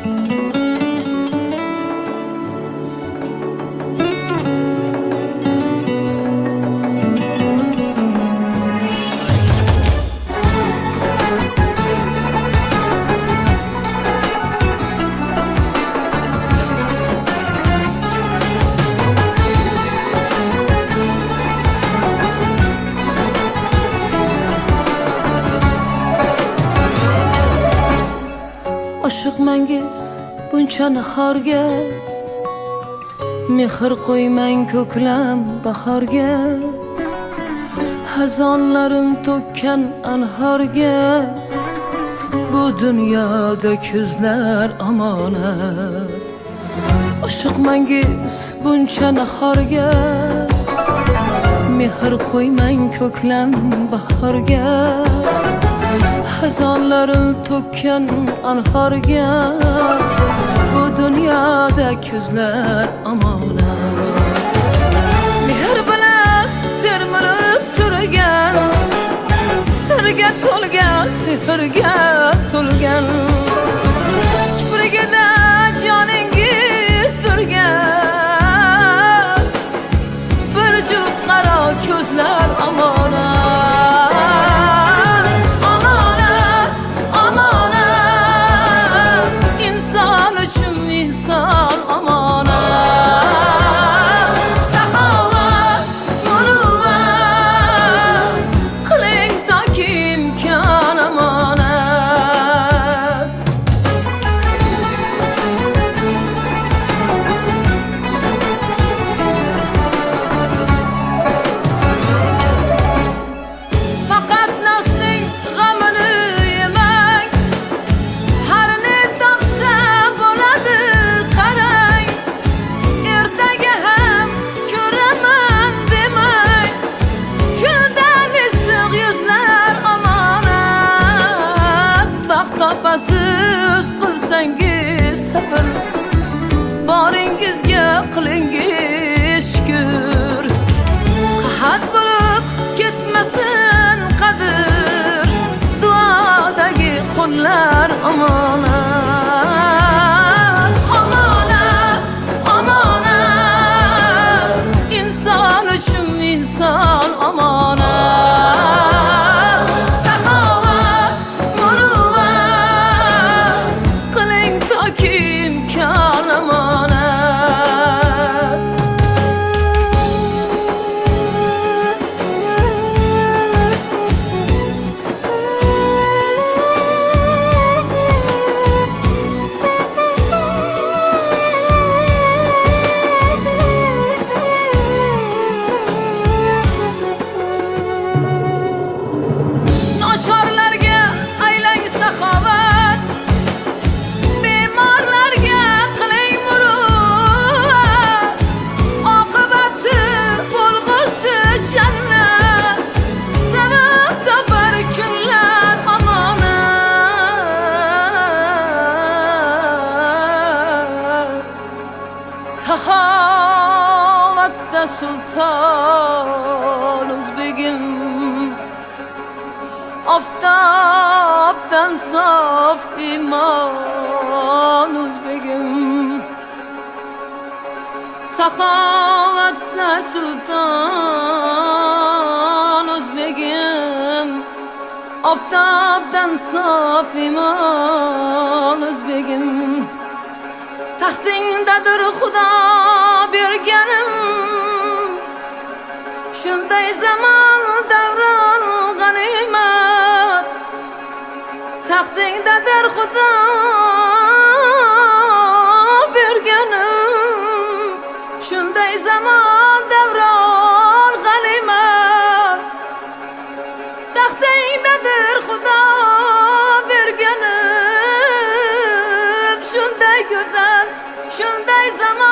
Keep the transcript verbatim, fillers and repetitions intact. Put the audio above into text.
Oshiq mangiz buncha nahorga, mehr qo'ymang ko'klam bahorga, xazonlarim to'kkan anhorga, bu dunyoda kuzlar omonat. Oshiq mangiz buncha nahorga, mehr qo'ymang ko'klam bahorga, xazonlarim to'kkan anhorga, bu dunyoda kuzlar omonat. Mehr bilan termilib turgan, sirga to'lgan, sehrga to'lgan, kiprigida joningiz turgan, bir juft qaro ko'zlar omonat. Siz qilsangiz sabr, boringizga qilingiz shukr, qahat bo'lib ketmasin qadr, duodagi qo'llar omonat. Omonat, omonat, inson uchun inson omonat. Nochorlarga aylang saxovat, bemorlarga qiling muruvvat, oqibati bo'lg'usi jannat, sabab topar kunlar omonat. Saxovatda sulton o'zbegim, oftobdan sof iymon o'zbegim. Saxovatda sulton o'zbegim, oftobdan sof iymon o'zbegim. Taxtingdadir Xudo berganim, shunday zamon davron g'animat. Taxtingdadir Xudo berganim, shunday zamon davron g'animat. Taxtingdadir Xudo berganim, shunday go'zal, shunday zamon